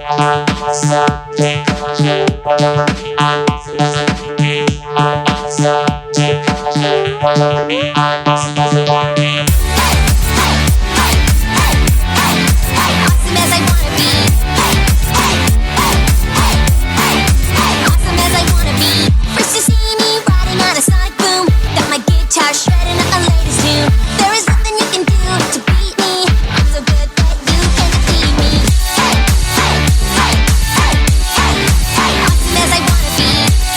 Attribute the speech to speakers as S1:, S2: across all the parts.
S1: Shredding a latest tune. There is nothing you can do to beat me. I'm so good that you can defeat me. Awesome as I wanna be.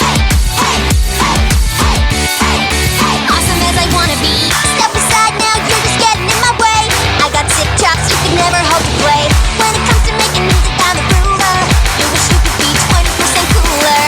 S1: Awesome as I wanna be. Step aside now, you're just getting in my way. I got sick chops you could never hope to play. When it comes to making music, I'm a ruler. You wish you could be 20% cooler.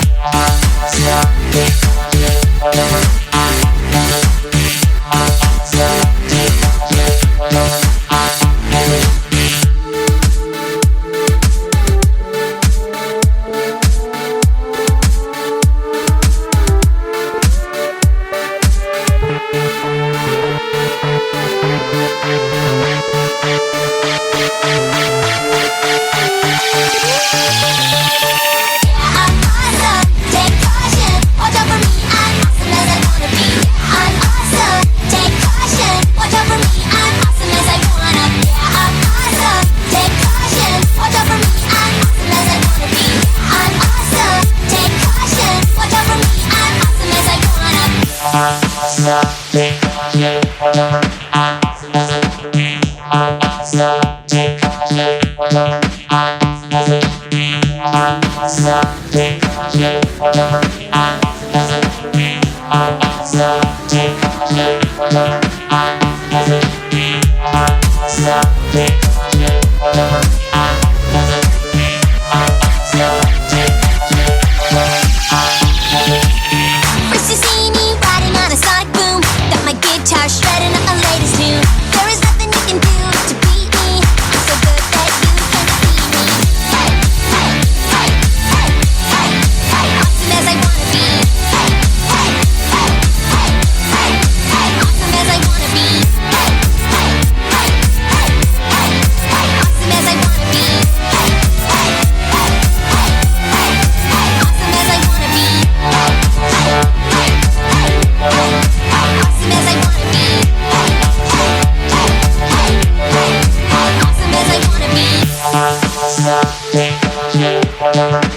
S1: First you see me riding on a sonic boom. Got my guitar shredding a latest tune. There is nothing you can do to beat me. I'm so good that you can defeat me. Awesome as I wanna be. Awesome as I wanna be. Awesome as I wanna be. Awesome as I wanna be. Awesome as I wanna be. Awesome as I wanna be.